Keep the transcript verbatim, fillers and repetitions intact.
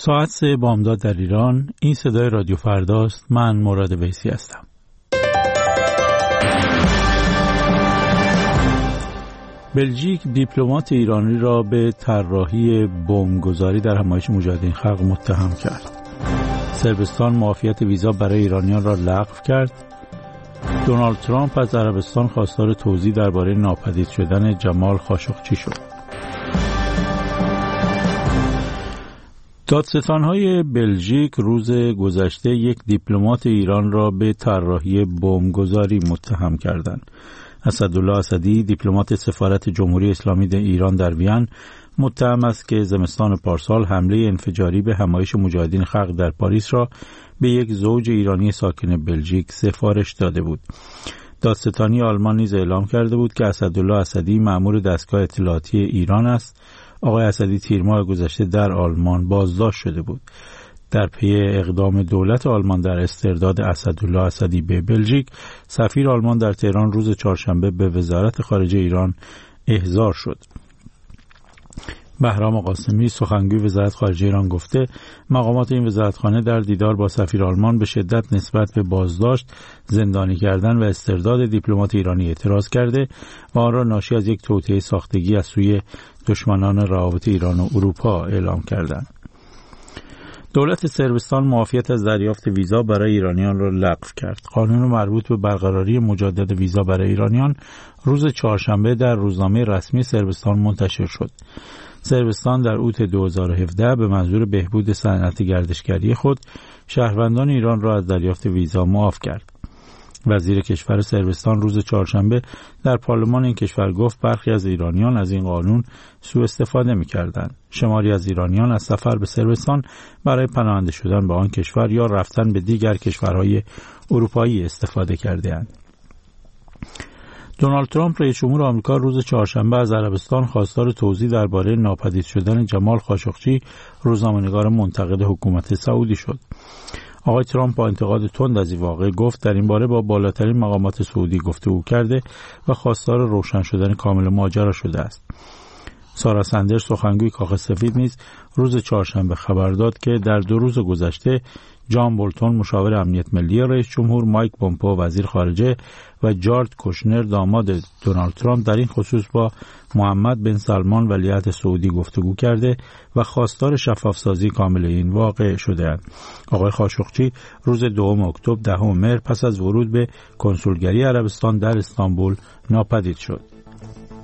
ساعت سه بامداد در ایران. این صدای رادیو فرداست. من مراد ویسی هستم. بلژیک دیپلمات ایرانی را به طراحی بمبگذاری در همایش مجاهدین خلق متهم کرد. صربستان معافیت ویزا برای ایرانیان را لغو کرد. دونالد ترامپ از عربستان خواستار توضیح درباره ناپدید شدن جمال خاشقچی شد. دادستان‌های بلژیک روز گذشته یک دیپلمات ایران را به طراحی بمبگذاری متهم کردند. اسدالله اسدی، دیپلمات سفارت جمهوری اسلامی ایران در وین، متهم است که زمستان پارسال حمله انفجاری به همایش مجاهدین خلق در پاریس را به یک زوج ایرانی ساکن بلژیک سفارش داده بود. دادستانی آلمان نیز اعلام کرده بود که اسدالله اسدی مأمور دستگاه اطلاعاتی ایران است. آقای اسدی تیر ماه گذشته در آلمان بازداشت شده بود. در پی اقدام دولت آلمان در استرداد اسدالله اسدی به بلژیک، سفیر آلمان در تهران روز چهارشنبه به وزارت خارجه ایران احضار شد. بهرام قاسمی، سخنگوی وزارت خارجه ایران، گفته مقامات این وزارتخانه در دیدار با سفیر آلمان به شدت نسبت به بازداشت، زندانی کردن و استرداد دیپلمات ایرانی اعتراض کرده و آن را ناشی از یک توطئه ساختگی از سوی دشمنان روابط ایران و اروپا اعلام کردند. دولت صربستان معافیت از دریافت ویزا برای ایرانیان را لغو کرد. قانون مربوط به برقراری مجدد ویزا برای ایرانیان روز چهارشنبه در روزنامه رسمی صربستان منتشر شد. صربستان در اوت دو هزار و هفده به منظور بهبود صنعت گردشگری خود شهروندان ایران را از دریافت ویزا معاف کرد. وزیر کشور صربستان روز چهارشنبه در پارلمان این کشور گفت برخی از ایرانیان از این قانون سوء استفاده می‌کردند. شماری از ایرانیان از سفر به صربستان برای پناهنده شدن به آن کشور یا رفتن به دیگر کشورهای اروپایی استفاده کرده‌اند. دونالد ترامپ رئیس جمهور آمریکا روز چهارشنبه از عربستان خواستار توضیح درباره ناپدید شدن جمال خاشقچی، روزنامه‌نگار منتقد حکومت سعودی شد. آقای ترامپ با انتقاد تند از این واقعه گفت در این باره با بالاترین مقامات سعودی گفتگو کرده و خواستار روشن شدن کامل ماجرا شده است. سارا سندرز، سخنگوی کاخ سفید، نیز روز چهارشنبه خبر داد که در دو روز گذشته جان بولتون، مشاور امنیت ملی رئیس جمهور، مایک پومپئو، وزیر خارجه، و جارد کوشنر، داماد دونالد ترامپ، در این خصوص با محمد بن سلمان ولیعهد سعودی گفتگو کرده و خواستار شفافسازی کامل این واقعه شده‌اند. آقای خاشقچی روز دوم اکتبر دهم مهر پس از ورود به کنسولگری عربستان در استانبول ناپدید شد.